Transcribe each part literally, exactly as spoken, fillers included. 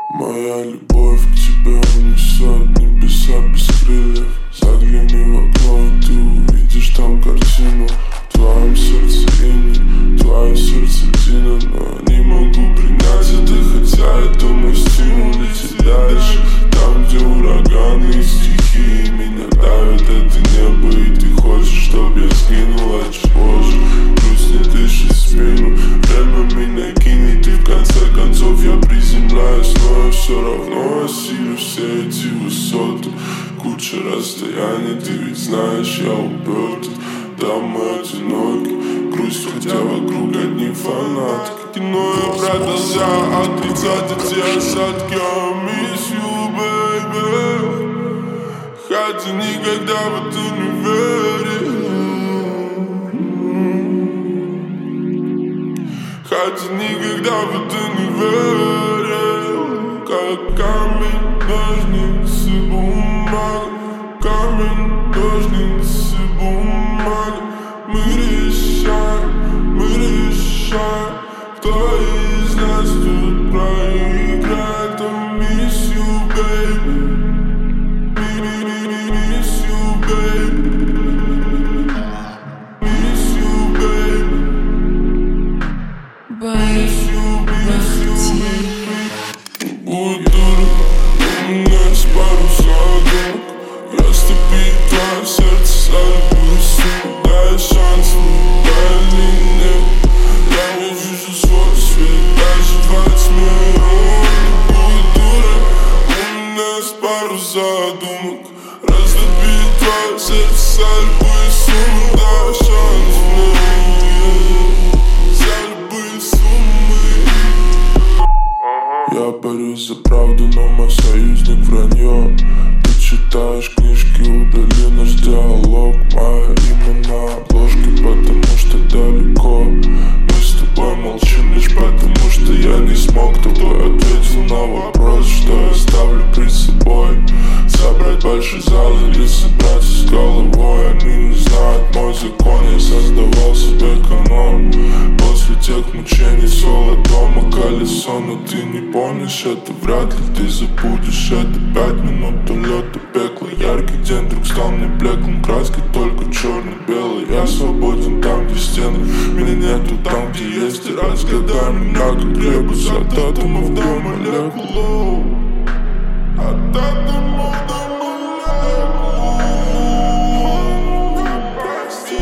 Моя любовь к тебе унесет небеса без крыльев. Загляни в окно, и ты увидишь там картину. В твоем сердце иней, твое сердце тина. Но не могу принять это, хотя это мой стимул. Лети дальше, там где ураганы и стихии меня давят. Это небо, и ты хочешь, чтоб я сгинул. А чуть позже грусть не дышит в спину. Время меня кинет, и в конце концов я приземляюсь. Но я все равно осилю все эти высоты. Куча расстояний, ты ведь знаешь, я упертый. Да, мы одиноки, грусть, хотя вокруг одни фанатки. Но я продолжаю отрицать эти осадки. I miss you, baby. Хотя никогда в это не верил. Хотя никогда в это не верил. Как камень, ножницы, бумага. Камень, ножницы, бумага. Мы решаем, мы решаем, кто из нас тут проиграет. I miss you, baby. Miss you, baby. Miss you, baby. Miss you, miss you, baby. Будет дурно, у нас пару шагов. Растопить твое сердце за любую сумму. Дай шанс, дай или нет. Я вижу же свой свет, даже во тьме. Будет дурно, у нас пару задумок. Растопить твое сердце за любую сумму. Дай шанс, за любые суммы. Я борюсь за правду, но мой союзник вранье. Читаешь книжки, удали наш диалог. Мое имя на обложке, потому что далеко. Мы с тобой молчим лишь потому, что я не смог тобой ответил на вопрос, что я ставлю перед собой. Собрать большой зал или собраться с головой. Они не знают мой закон, я создавал себе канон. После тех мучений соло дома колесо. Но ты не помнишь это, вряд ли ты забудешь это. Пять минут до лета пекло, яркий день вдруг стал мне блеклым. Краски только черно-белый, я свободен там, где стены. Меня нету там, где есть, и раз годами меня как ребус. От атомов до молекул, от атомов до молекул. Прости,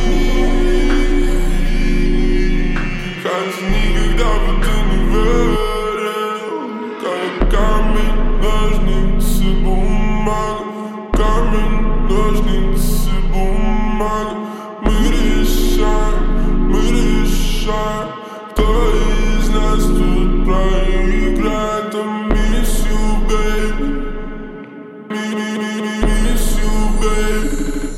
хотя никогда в это не верил. Как камень, ножницы, бумага. Камень, ножницы, бумага. Мы решаем, мы решаем, кто из нас тут проиграет. I miss you, baby. Miss you, baby.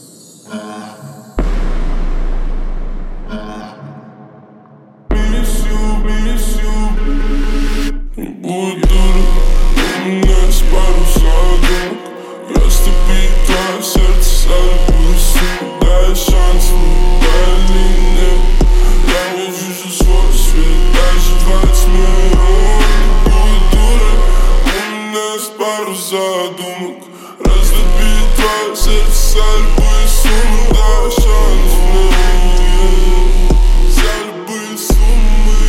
Miss you, miss you. Не будет дурно, у нас пару шагов. Растопить твое сердце за любую сумму. Дай шанс, дай или нет. Я вижу же свой свет, даже во тьме. Будет дурно, у нас пару задумок. Растопить твое сердце за любую сумму. Дай шанс, за любые суммы.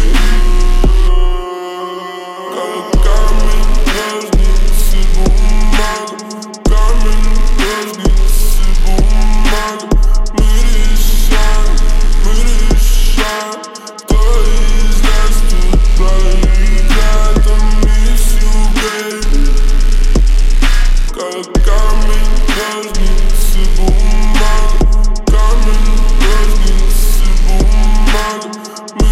Как камень, ножницы, бумага. Камень, ножницы, бумага. Мы решаем, мы решаем, кто из нас тут проиграет. I miss you, baby. Как камень, ножницы, бумага. Камень, ножницы, бумага. Мы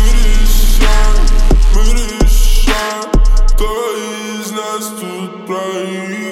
решаем, мы решаем, кто из нас тут проиграет.